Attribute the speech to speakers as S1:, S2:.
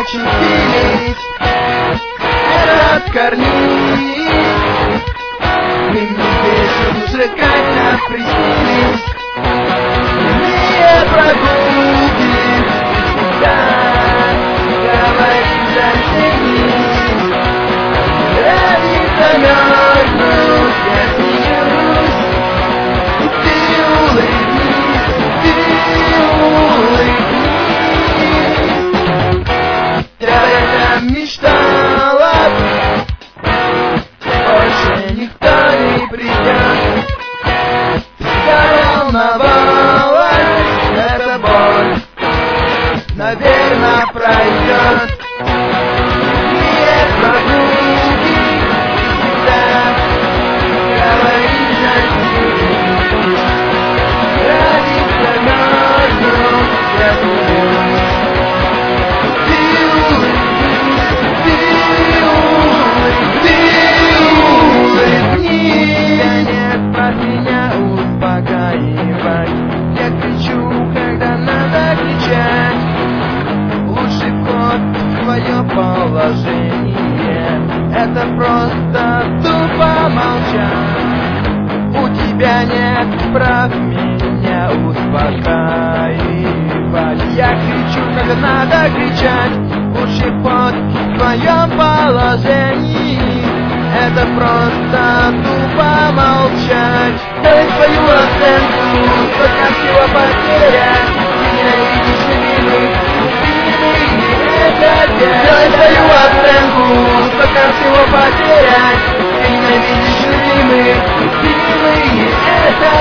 S1: хочет пилить от корней. Мы здесь музыкально приснились иные прогулки. Всегда говорит заценись, ради замерзнуть я смеюсь. Ты улыбнись, ты улыбнись. Я это мечтала, больше никто не придет. Всегда волновалась, эта боль, наверное, пройдет. Иные прогулки всегда говорит заценись, ради замерзнуть я смеюсь. Ты улыбнись, тебя нет от меня успокаивать. Я кричу, когда надо кричать. Лучший вход в твое положение — это просто тупо молчать. У тебя нет прав меня успокаивать. Я кричу, когда надо кричать. Лучший вход в твоем положении — это просто тупо молчать. Дай свою оценку, сколько всего потерять. Ты ненавидишь любимых, дай свою оценку, сколько всего потерять. Ты ненавидишь любимых, это